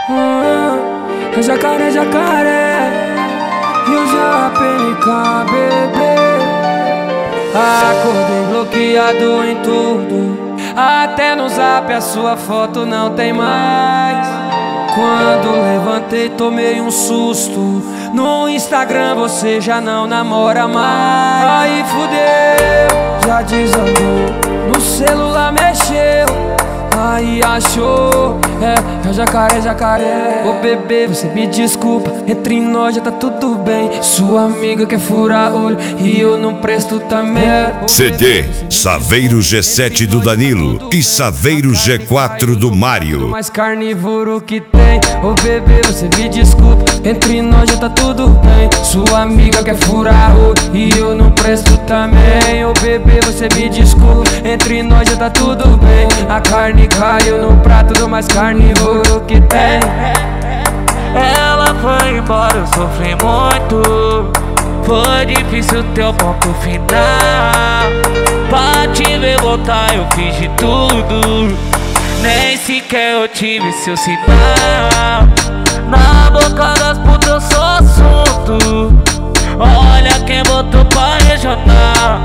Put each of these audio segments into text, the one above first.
É jacaré, jacaré, e o JPNK, bebê. Acordei bloqueado em tudo, até no zap a sua foto não tem mais. Quando levantei tomei um susto, no Instagram você já não namora mais. Aí fudeu, já desandou, no celular mexeu, aí achou, é jacaré, jacaré. Ô bebê, você me desculpa, entre nós já tá tudo bem. Sua amiga quer furar olho e eu não presto também. CD Saveiro G7 do Danilo e Saveiro G4 do Mário. Mais carnívoro que tem. Ô bebê, você me desculpa, entre nós já tá tudo bem. Sua amiga quer furar olho e eu não presto também. Ô bebê, você me desculpa, entre nós já tá tudo bem. A carne caiu no prato do mais carnívoro que tem. Ela foi embora, eu sofri muito. Foi difícil teu ponto final. Pra te ver voltar eu fiz de tudo, nem sequer eu tive seu sinal. Na boca das putas eu sou assunto. Olha quem botou pra regional.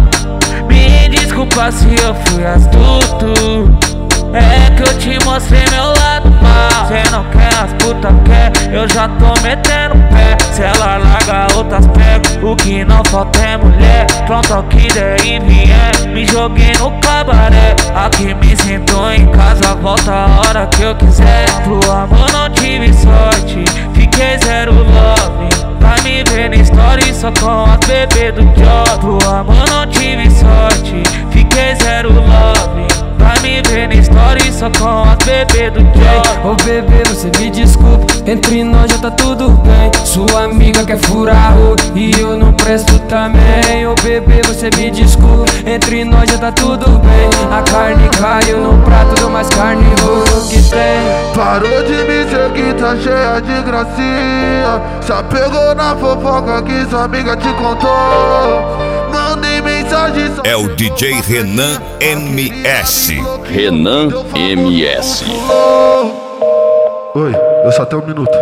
Me desculpa se eu fui astuto, é que eu te mostrei meu lado mal. Cê não quer, as puta quer, eu já tô metendo pé. Se ela larga, outras pego, o que não falta é mulher. Pronto ao que der e vier, me joguei no cabaré. Aqui me sinto em casa, volta a hora que eu quiser. Pro amor não tive sorte, fiquei zero love. Pra me ver na story só com as bebê do job. Pro amor não tive sorte, fiquei zero love. Pra me ver na story só com as bebê do job. Ô bebê, você me desculpa, entre nós já tá tudo bem. Sua amiga quer furar olho e eu não presto também. Ô bebê, você me desculpa, entre nós já tá tudo bem. A carne caiu no prato do mais carnívoro que tem. Parou de me seguir, tá cheia de gracinha. Se apegou na fofoca que sua amiga te contou. Mandei mensagem só... É o DJ Renan MS. Renan MS. Oi, eu só tenho um minuto.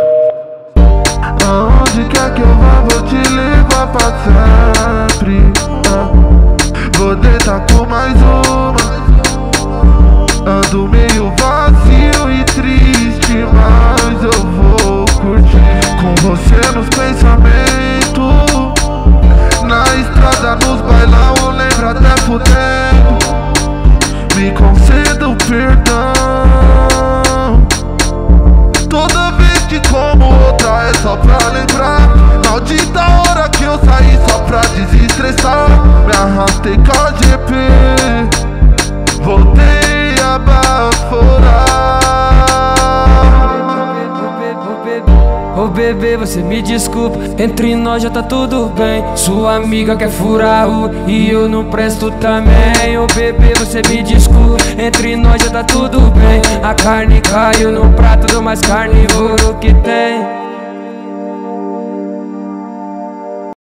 Aonde quer que eu vá, vou te levar pra sempre. Vou deitar com mais uma. Ando meio vazio e triste, mas eu vou curtir com você nos pensamentos. Na estrada, nos bailão, lembro até fudendo. Me conceda o perdão. Toda vez que como outra é só pra lembrar. Maldita hora que eu saí só pra desestressar. Me arrastei com a GP, voltei a baforar. Ô bebê, você me desculpa, entre nós já tá tudo bem. Sua amiga quer furar olho e eu não presto também. Ô bebê, você me desculpa, entre nós já tá tudo bem. A carne caiu no prato do mais carnívoro que tem.